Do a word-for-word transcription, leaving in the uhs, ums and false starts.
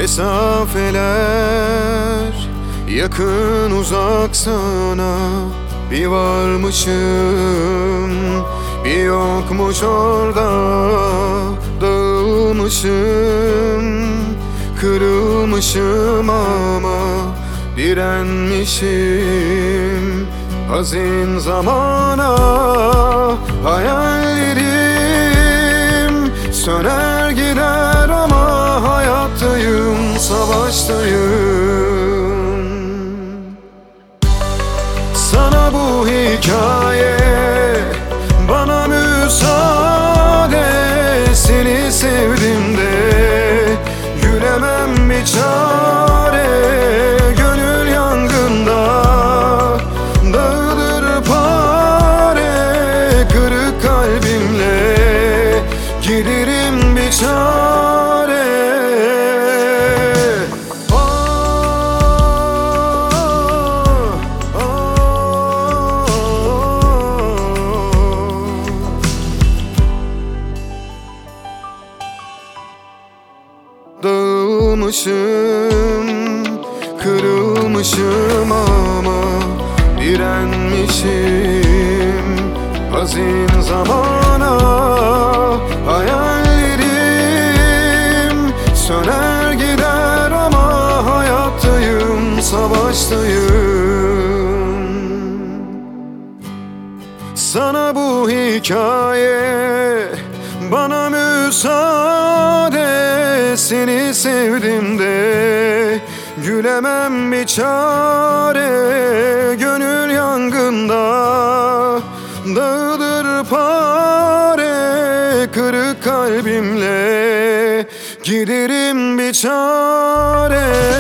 Mesafeler yakın uzak sana. Bir varmışım, bir yokmuş orada. Dağılmışım, kırılmışım ama direnmişim hazin zamana. Hayallerim söner gider ama hayattayım, savaştayım. Sana bu hikaye bana müsaade. Seni sevdim de gülemem bir çare. Gönül yangında dağılır pare. Kırık kalbimle giderim bir çare. Dağılmışım, kırılmışım ama direnmişim hazin zamana. Hayallerim söner gider ama hayattayım, savaştayım. Sana bu hikaye bana müsaade. Seni sevdim de gülemem bir çare. Gönül yangında dağılır pare. Kırık kalbimle giderim bir çare.